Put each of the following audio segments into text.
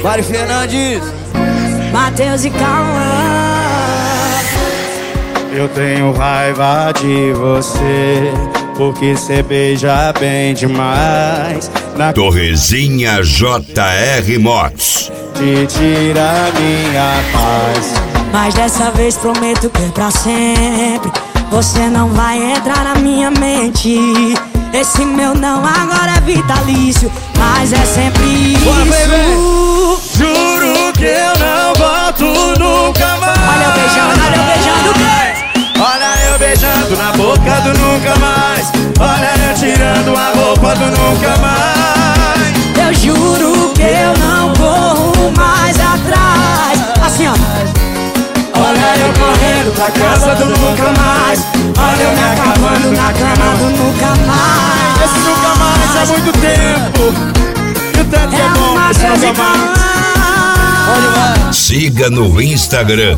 Mari Fernandes, Matheus e Cauã. Eu tenho raiva de você, porque cê beija bem demais. Na Torrezinha JR Motos. te tira minha paz. Mas dessa vez prometo que é pra sempre. Você não vai entrar na minha mente. Esse meu não agora é vitalício, mas é sempre isso. Bora, baby. Juro que eu não volto nunca mais. Olha eu beijando o quê? Olha eu beijando na boca do nunca mais. Olha eu tirando a roupa do nunca mais. Eu juro que eu não corro mais atrás. Assim ó. Olha eu correndo pra casa do nunca mais. Olha eu me acabando na cama do nunca mais. Esse nunca mais é muito tempo. E o tanto que é bom esse nunca mais. Siga no Instagram,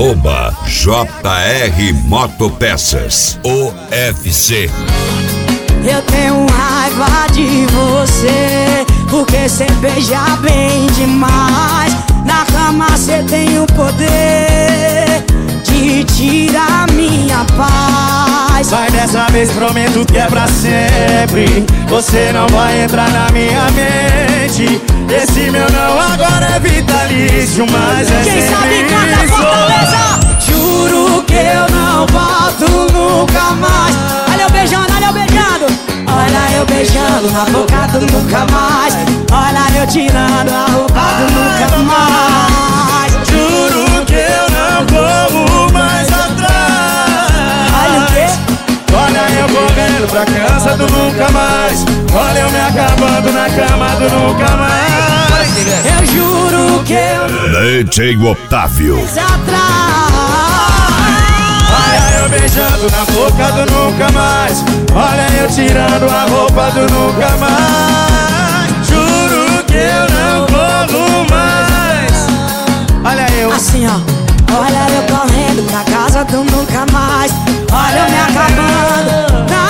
@JR Motopeças OFC. Eu tenho raiva de você, porque cê beija bem demais. Na cama cê tem o poder de tirar minha paz. Mas dessa vez prometo que é pra sempre. Você não vai entrar na minha mente. Esse meu não agora é vitalício, mas é Quem sabe sempre canta isso. Fortaleza. Juro que eu não volto nunca mais. Olha eu beijando, olha eu beijando. Olha eu beijando na boca do nunca mais. Olha eu tirando a roupa do nunca mais. Juro que eu não corro mais atrás. Olha o quê? Olha eu correndo pra casa do nunca mais. Olha eu me acabando na cama do nunca mais. Eu juro que eu DJ Otávio. mais atrás. Olha eu beijando na boca do nunca mais. Olha eu tirando a roupa do nunca mais. Juro que eu não corro mais. Olha eu. Assim ó. Olha eu correndo pra casa do nunca mais. Olha eu me acabando na